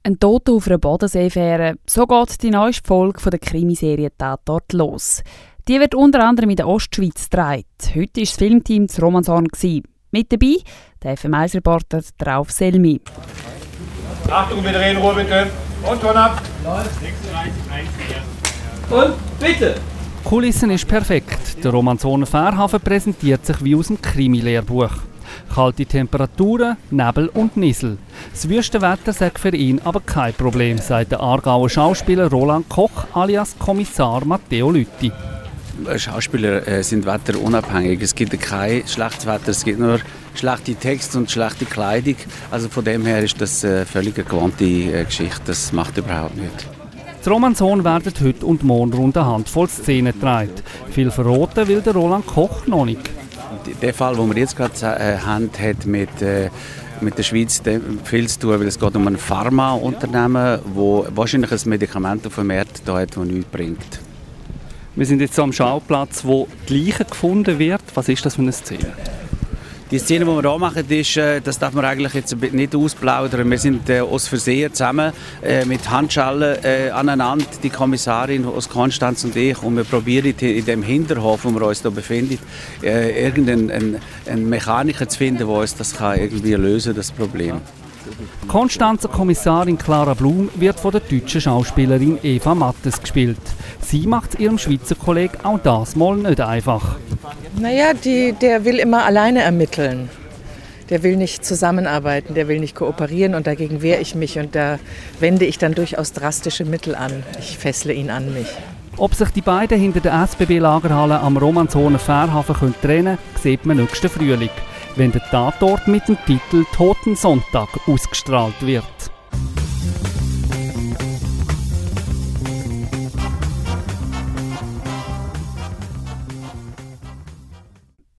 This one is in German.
Ein Toter auf einer Bodenseefähre. So geht die neueste Folge der Krimiserie Tatort los. Die wird unter anderem in der Ostschweiz gedreht. Heute war das Filmteam zu Romanshorn. Mit dabei der FM1-Reporter Rauf Selmi. Achtung, wieder in Ruhe bitte. Und Ton ab. 36,14. Und bitte. Die Kulisse ist perfekt. Der Romanshorner Fährhafen präsentiert sich wie aus dem Krimi-Lehrbuch. Kalte Temperaturen, Nebel und Niesel. Das Wüstenwetter sei für ihn aber kein Problem, sagt der Aargauer Schauspieler Roland Koch alias Kommissar Matteo Lütti. Schauspieler sind wetterunabhängig. Es gibt kein schlechtes Wetter, es gibt nur schlechte Texte und schlechte Kleidung. Also von dem her ist das völlig eine gewohnte Geschichte. Das macht überhaupt nichts. Die Romanshorn werden heute und morgen rund eine Handvoll Szenen gedreht. Viel verraten will der Roland Koch noch nicht. Der Fall, den wir jetzt gerade haben, hat mit der Schweiz viel zu tun, weil es geht um ein Pharmaunternehmen, das wahrscheinlich ein Medikament auf dem Markt hat, das nichts bringt. Wir sind jetzt am Schauplatz, wo die Leiche gefunden wird. Was ist das für eine Szene? Die Szene, die wir hier machen, ist, das darf man eigentlich jetzt nicht ausplaudern. Wir sind aus Versehen zusammen mit Handschellen aneinander, die Kommissarin aus Konstanz und ich. Und wir probieren in dem Hinterhof, wo wir uns hier befinden, irgendeinen Mechaniker zu finden, der uns das kann irgendwie lösen, das Problem. Die Konstanzer Kommissarin Clara Blum wird von der deutschen Schauspielerin Eva Mattes gespielt. Sie macht es ihrem Schweizer Kollegen auch das mal nicht einfach. Naja, der will immer alleine ermitteln. Der will nicht zusammenarbeiten, der will nicht kooperieren und dagegen wehre ich mich und da wende ich dann durchaus drastische Mittel an. Ich fessle ihn an mich. Ob sich die beiden hinter der SBB-Lagerhalle am Romanshorner Fährhafen trennen können, sieht man nächsten Frühling, wenn der Tatort mit dem Titel «Totensonntag» ausgestrahlt wird.